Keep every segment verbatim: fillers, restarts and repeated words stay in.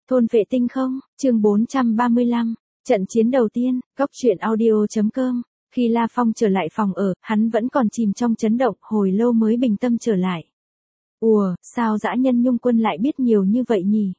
Thôn vệ tinh không, chương bốn trăm ba mươi lăm, trận chiến đầu tiên, góc truyện audio.com. Khi La Phong trở lại phòng ở, hắn vẫn còn chìm trong chấn động, hồi lâu mới bình tâm trở lại. Ùa, sao dã nhân Nhung Quân lại biết nhiều như vậy nhỉ?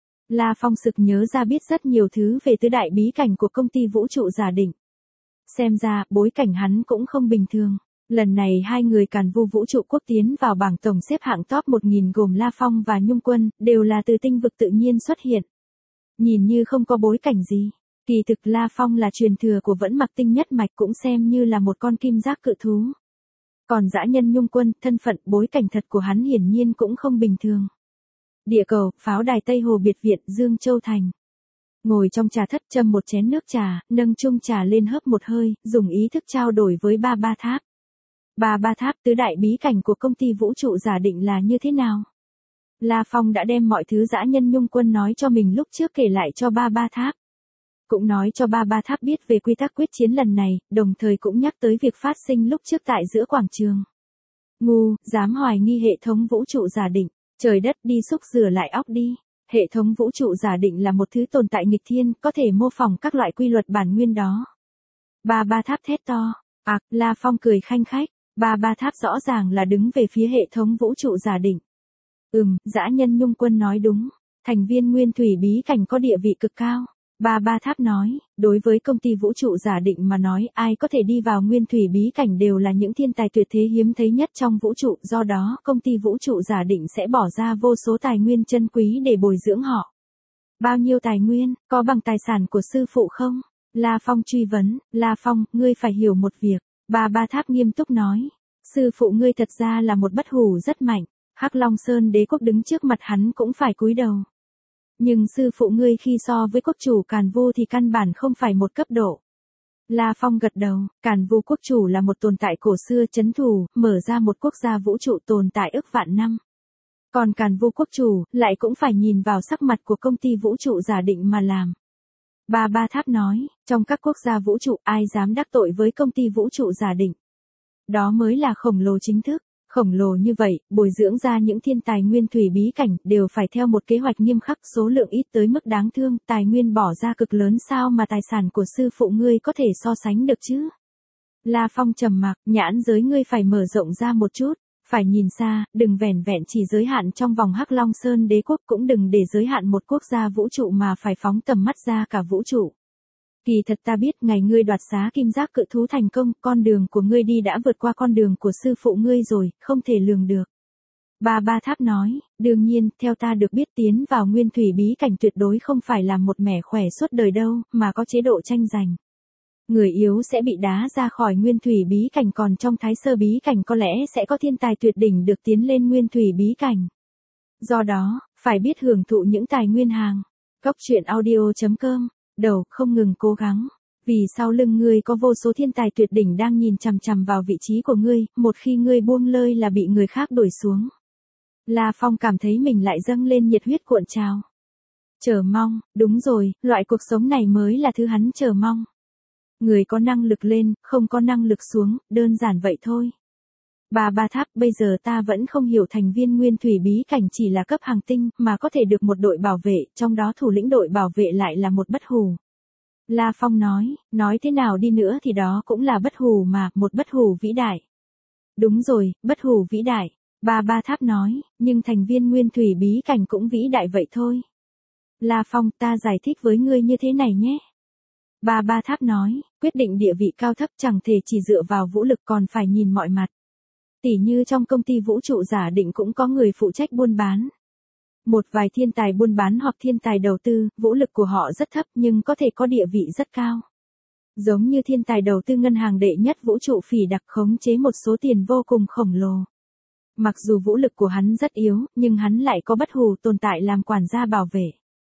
La Phong sực nhớ ra biết rất nhiều thứ về tứ đại bí cảnh của công ty vũ trụ giả định. Xem ra, bối cảnh hắn cũng không bình thường. Lần này hai người Càn Vu vũ trụ quốc tiến vào bảng tổng xếp hạng top một nghìn gồm La Phong và Nhung Quân, đều là từ tinh vực tự nhiên xuất hiện. Nhìn như không có bối cảnh gì. Kỳ thực La Phong là truyền thừa của Vẫn Mặc Tinh nhất mạch, cũng xem như là một con kim giác cự thú. Còn dã nhân Nhung Quân, thân phận bối cảnh thật của hắn hiển nhiên cũng không bình thường. Địa cầu, pháo đài Tây Hồ biệt viện, Dương Châu Thành. Ngồi trong trà thất châm một chén nước trà, nâng chung trà lên hớp một hơi, dùng ý thức trao đổi với Ba Ba Tháp. Ba Ba Tháp, tứ đại bí cảnh của công ty vũ trụ giả định là như thế nào? La Phong đã đem mọi thứ dã nhân Nhung Quân nói cho mình lúc trước kể lại cho Ba Ba Tháp. Cũng nói cho Ba Ba Tháp biết về quy tắc quyết chiến lần này, đồng thời cũng nhắc tới việc phát sinh lúc trước tại giữa quảng trường. Ngu, dám hoài nghi hệ thống vũ trụ giả định, trời đất đi xúc rửa lại óc đi. Hệ thống vũ trụ giả định là một thứ tồn tại nghịch thiên, có thể mô phỏng các loại quy luật bản nguyên đó. Ba Ba Tháp thét to. À, La Phong cười khanh khách. Ba Ba Tháp rõ ràng là đứng về phía hệ thống vũ trụ giả định. Ừm, dã nhân Nhung Quân nói đúng. Thành viên nguyên thủy bí cảnh có địa vị cực cao. Ba Ba Tháp nói, đối với công ty vũ trụ giả định mà nói, ai có thể đi vào nguyên thủy bí cảnh đều là những thiên tài tuyệt thế hiếm thấy nhất trong vũ trụ, do đó công ty vũ trụ giả định sẽ bỏ ra vô số tài nguyên chân quý để bồi dưỡng họ. Bao nhiêu tài nguyên, có bằng tài sản của sư phụ không? La Phong truy vấn. La Phong, ngươi phải hiểu một việc. Ba Ba Tháp nghiêm túc nói, sư phụ ngươi thật ra là một bất hủ rất mạnh, Hắc Long Sơn đế quốc đứng trước mặt hắn cũng phải cúi đầu. Nhưng sư phụ ngươi khi so với quốc chủ Càn Vu thì căn bản không phải một cấp độ. La Phong gật đầu, Càn Vu quốc chủ là một tồn tại cổ xưa trấn thủ, mở ra một quốc gia vũ trụ tồn tại ức vạn năm. Còn Càn Vu quốc chủ, lại cũng phải nhìn vào sắc mặt của công ty vũ trụ giả định mà làm. Ba Ba Tháp nói, trong các quốc gia vũ trụ ai dám đắc tội với công ty vũ trụ giả định. Đó mới là khổng lồ chính thức. Khổng lồ như vậy, bồi dưỡng ra những thiên tài nguyên thủy bí cảnh đều phải theo một kế hoạch nghiêm khắc, số lượng ít tới mức đáng thương, tài nguyên bỏ ra cực lớn, sao mà tài sản của sư phụ ngươi có thể so sánh được chứ? La Phong trầm mặc, nhãn giới ngươi phải mở rộng ra một chút, phải nhìn xa, đừng vẻn vẹn chỉ giới hạn trong vòng Hắc Long Sơn đế quốc, cũng đừng để giới hạn một quốc gia vũ trụ mà phải phóng tầm mắt ra cả vũ trụ. Kỳ thật ta biết ngày ngươi đoạt xá kim giác cự thú thành công, con đường của ngươi đi đã vượt qua con đường của sư phụ ngươi rồi, không thể lường được. Ba Ba Tháp nói, đương nhiên, theo ta được biết tiến vào nguyên thủy bí cảnh tuyệt đối không phải là một mẻ khỏe suốt đời đâu, mà có chế độ tranh giành. Người yếu sẽ bị đá ra khỏi nguyên thủy bí cảnh, còn trong thái sơ bí cảnh có lẽ sẽ có thiên tài tuyệt đỉnh được tiến lên nguyên thủy bí cảnh. Do đó, phải biết hưởng thụ những tài nguyên hàng. Góc truyện audio.com. Đầu, không ngừng cố gắng. Vì sau lưng ngươi có vô số thiên tài tuyệt đỉnh đang nhìn chằm chằm vào vị trí của ngươi, một khi ngươi buông lơi là bị người khác đuổi xuống. La Phong cảm thấy mình lại dâng lên nhiệt huyết cuộn trào. Chờ mong, đúng rồi, loại cuộc sống này mới là thứ hắn chờ mong. Người có năng lực lên, không có năng lực xuống, đơn giản vậy thôi. Ba Ba Tháp, bây giờ ta vẫn không hiểu thành viên nguyên thủy bí cảnh chỉ là cấp hàng tinh, mà có thể được một đội bảo vệ, trong đó thủ lĩnh đội bảo vệ lại là một bất hủ. La Phong nói, nói thế nào đi nữa thì đó cũng là bất hủ mà, một bất hủ vĩ đại. Đúng rồi, bất hủ vĩ đại. Ba Ba Tháp nói, nhưng thành viên nguyên thủy bí cảnh cũng vĩ đại vậy thôi. La Phong, ta giải thích với ngươi như thế này nhé. Ba Ba Tháp nói, quyết định địa vị cao thấp chẳng thể chỉ dựa vào vũ lực, còn phải nhìn mọi mặt. Tỉ như trong công ty vũ trụ giả định cũng có người phụ trách buôn bán. Một vài thiên tài buôn bán hoặc thiên tài đầu tư, vũ lực của họ rất thấp nhưng có thể có địa vị rất cao. Giống như thiên tài đầu tư ngân hàng đệ nhất vũ trụ Phỉ Đặc khống chế một số tiền vô cùng khổng lồ. Mặc dù vũ lực của hắn rất yếu, nhưng hắn lại có bất hủ tồn tại làm quản gia bảo vệ.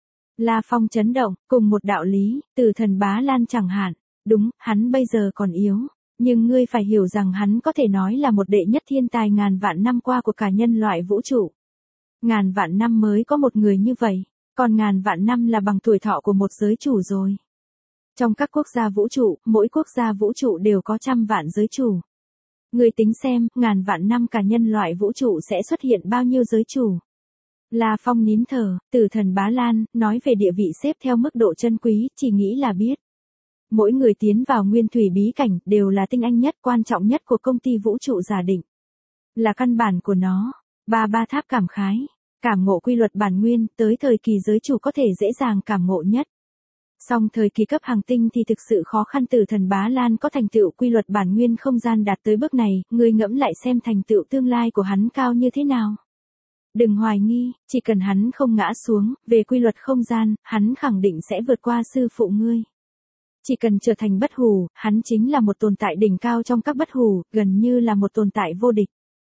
La Phong chấn động, cùng một đạo lý, từ thần Bá Lan chẳng hạn. Đúng, hắn bây giờ còn yếu. Nhưng ngươi phải hiểu rằng hắn có thể nói là một đệ nhất thiên tài ngàn vạn năm qua của cả nhân loại vũ trụ. Ngàn vạn năm mới có một người như vậy, còn ngàn vạn năm là bằng tuổi thọ của một giới chủ rồi. Trong các quốc gia vũ trụ, mỗi quốc gia vũ trụ đều có trăm vạn giới chủ. Ngươi tính xem, ngàn vạn năm cả nhân loại vũ trụ sẽ xuất hiện bao nhiêu giới chủ. La Phong nín thở, Tử Thần Bá Lan, nói về địa vị xếp theo mức độ chân quý, chỉ nghĩ là biết. Mỗi người tiến vào nguyên thủy bí cảnh đều là tinh anh nhất, quan trọng nhất của công ty vũ trụ giả định. Là căn bản của nó. Ba Ba Tháp cảm khái. Cảm ngộ quy luật bản nguyên, tới thời kỳ giới chủ có thể dễ dàng cảm ngộ nhất. Song thời kỳ cấp hàng tinh thì thực sự khó khăn. Tử Thần Bá Lan có thành tựu quy luật bản nguyên không gian đạt tới bước này, người ngẫm lại xem thành tựu tương lai của hắn cao như thế nào. Đừng hoài nghi, chỉ cần hắn không ngã xuống, về quy luật không gian, hắn khẳng định sẽ vượt qua sư phụ ngươi. Chỉ cần trở thành bất hủ, hắn chính là một tồn tại đỉnh cao trong các bất hủ, gần như là một tồn tại vô địch.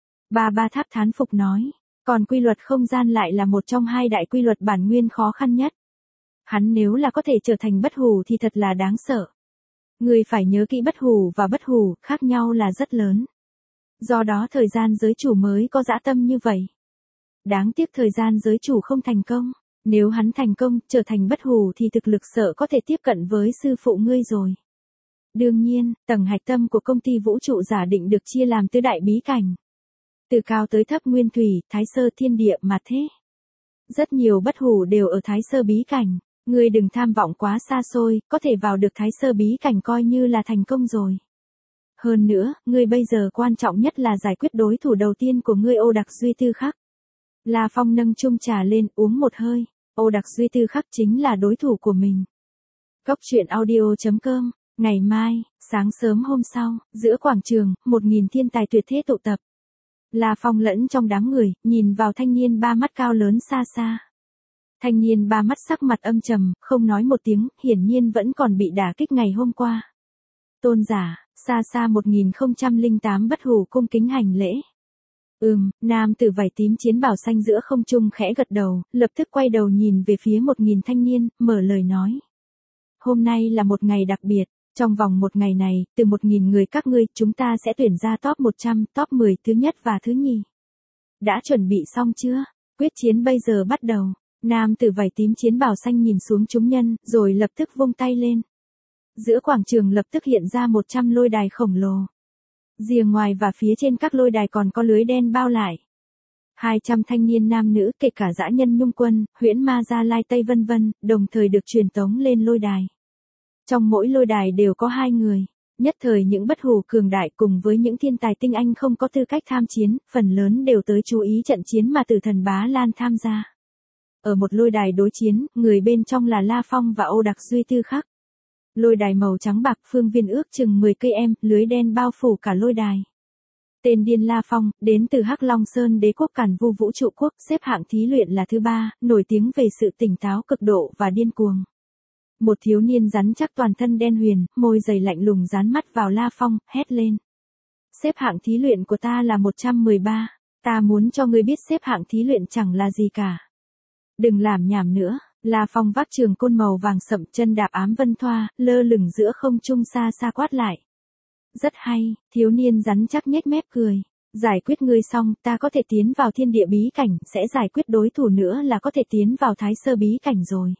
Ba Ba Tháp thán phục nói, còn quy luật không gian lại là một trong hai đại quy luật bản nguyên khó khăn nhất. Hắn nếu là có thể trở thành bất hủ thì thật là đáng sợ. Người phải nhớ kỹ bất hủ và bất hủ, khác nhau là rất lớn. Do đó thời gian giới chủ mới có dã tâm như vậy. Đáng tiếc thời gian giới chủ không thành công. Nếu hắn thành công, trở thành bất hủ thì thực lực sợ có thể tiếp cận với sư phụ ngươi rồi. Đương nhiên, tầng hạch tâm của công ty vũ trụ giả định được chia làm tứ đại bí cảnh. Từ cao tới thấp nguyên thủy, thái sơ thiên địa mà thế. Rất nhiều bất hủ đều ở thái sơ bí cảnh. Ngươi đừng tham vọng quá xa xôi, có thể vào được thái sơ bí cảnh coi như là thành công rồi. Hơn nữa, ngươi bây giờ quan trọng nhất là giải quyết đối thủ đầu tiên của ngươi Ô Đặc Duy Tư Khắc. La Phong nâng chung trà lên, uống một hơi. Ô Đặc Duy Tư Khắc chính là đối thủ của mình. Cốc truyện audio chấm com. Ngày mai, sáng sớm hôm sau, giữa quảng trường, một nghìn thiên tài tuyệt thế tụ tập. La Phong lẫn trong đám người, nhìn vào thanh niên ba mắt cao lớn xa xa. Thanh niên ba mắt sắc mặt âm trầm, không nói một tiếng, hiển nhiên vẫn còn bị đả kích ngày hôm qua. Tôn giả, xa xa một nghìn không trăm lẻ tám bất hủ cung kính hành lễ. Ừm, nam tử vải tím chiến bào xanh giữa không trung khẽ gật đầu, lập tức quay đầu nhìn về phía một nghìn thanh niên, mở lời nói. Hôm nay là một ngày đặc biệt, trong vòng một ngày này, từ một nghìn người các ngươi, chúng ta sẽ tuyển ra top một trăm, top mười thứ nhất và thứ nhì. Đã chuẩn bị xong chưa? Quyết chiến bây giờ bắt đầu. Nam tử vải tím chiến bào xanh nhìn xuống chúng nhân, rồi lập tức vung tay lên. Giữa quảng trường lập tức hiện ra một trăm lôi đài khổng lồ. Rìa ngoài và phía trên các lôi đài còn có lưới đen bao lại. hai trăm thanh niên nam nữ kể cả dã nhân nhung quân, huyễn ma gia lai tây vân vân, đồng thời được truyền tống lên lôi đài. Trong mỗi lôi đài đều có hai người. Nhất thời những bất hủ cường đại cùng với những thiên tài tinh anh không có tư cách tham chiến, phần lớn đều tới chú ý trận chiến mà Tử Thần Bá Lan tham gia. Ở một lôi đài đối chiến, người bên trong là La Phong và Ô Đặc Duy Tư Khắc. Lôi đài màu trắng bạc phương viên ước chừng mười cây em, lưới đen bao phủ cả lôi đài. Tên điên La Phong, đến từ Hắc Long Sơn đế quốc Càn Vu Vũ Trụ Quốc, xếp hạng thí luyện là thứ ba, nổi tiếng về sự tỉnh táo cực độ và điên cuồng. Một thiếu niên rắn chắc toàn thân đen huyền, môi dày lạnh lùng dán mắt vào La Phong, hét lên. Xếp hạng thí luyện của ta là một trăm mười ba, ta muốn cho ngươi biết xếp hạng thí luyện chẳng là gì cả. Đừng làm nhảm nữa. La Phong vác trường côn màu vàng sậm, chân đạp ám vân thoa, lơ lửng giữa không trung xa xa quát lại. Rất hay, thiếu niên rắn chắc nhếch mép cười. Giải quyết ngươi xong, ta có thể tiến vào thiên địa bí cảnh, sẽ giải quyết đối thủ nữa là có thể tiến vào thái sơ bí cảnh rồi.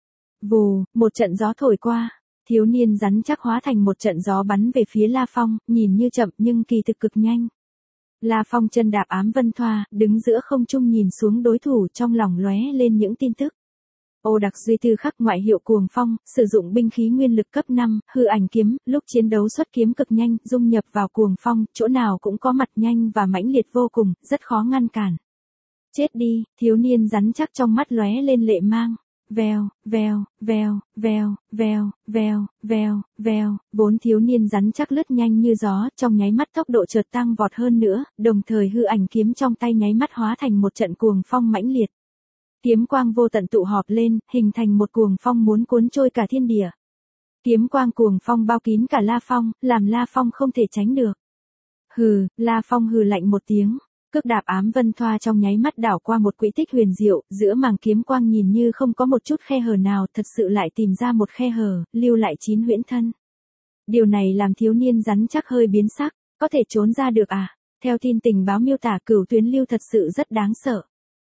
Vù, một trận gió thổi qua, thiếu niên rắn chắc hóa thành một trận gió bắn về phía La Phong, nhìn như chậm nhưng kỳ thực cực nhanh. La Phong chân đạp ám vân thoa, đứng giữa không trung nhìn xuống đối thủ, trong lòng lóe lên những tin tức. Ô Đặc Duy Tư Khắc ngoại hiệu Cuồng Phong, sử dụng binh khí nguyên lực cấp năm, hư ảnh kiếm, lúc chiến đấu xuất kiếm cực nhanh, dung nhập vào Cuồng Phong, chỗ nào cũng có mặt nhanh và mãnh liệt vô cùng, rất khó ngăn cản. Chết đi, thiếu niên rắn chắc trong mắt lóe lên lệ mang. Vèo, vèo, vèo, vèo, vèo, vèo, vèo, vèo, bốn thiếu niên rắn chắc lướt nhanh như gió, trong nháy mắt tốc độ chợt tăng vọt hơn nữa, đồng thời hư ảnh kiếm trong tay nháy mắt hóa thành một trận cuồng phong mãnh liệt. Kiếm quang vô tận tụ họp lên, hình thành một cuồng phong muốn cuốn trôi cả thiên địa. Kiếm quang cuồng phong bao kín cả La Phong, làm La Phong không thể tránh được. Hừ, La Phong hừ lạnh một tiếng. Cước đạp ám vân thoa trong nháy mắt đảo qua một quỹ tích huyền diệu, giữa màng kiếm quang nhìn như không có một chút khe hở nào, thật sự lại tìm ra một khe hở, lưu lại chín huyễn thân. Điều này làm thiếu niên rắn chắc hơi biến sắc, có thể trốn ra được à? Theo tin tình báo miêu tả, cửu tuyến lưu thật sự rất đáng sợ.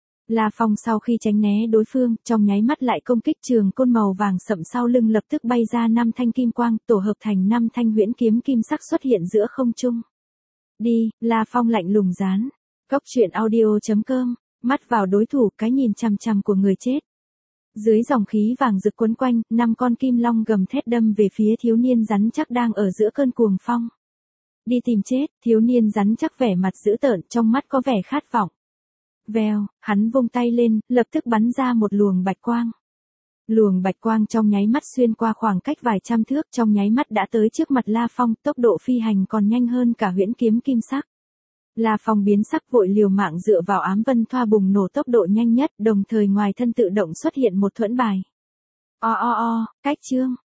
La Phong sau khi tránh né đối phương, trong nháy mắt lại công kích trường côn màu vàng sậm sau lưng, lập tức bay ra năm thanh kim quang, tổ hợp thành năm thanh huyễn kiếm kim sắc xuất hiện giữa không trung. Đi, La Phong lạnh lùng gián. Cốc truyện audio chấm com Mắt vào đối thủ, cái nhìn chằm chằm của người chết. Dưới dòng khí vàng rực quấn quanh, năm con kim long gầm thét đâm về phía thiếu niên rắn chắc đang ở giữa cơn cuồng phong. Đi tìm chết, thiếu niên rắn chắc vẻ mặt dữ tợn, trong mắt có vẻ khát vọng. Vèo, hắn vung tay lên, lập tức bắn ra một luồng bạch quang. Luồng bạch quang trong nháy mắt xuyên qua khoảng cách vài trăm thước, trong nháy mắt đã tới trước mặt La Phong, tốc độ phi hành còn nhanh hơn cả huyễn kiếm kim sắc. La Phong biến sắc vội liều mạng dựa vào ám vân thoa bùng nổ tốc độ nhanh nhất, đồng thời ngoài thân tự động xuất hiện một thuẫn bài. O o o, cách chương.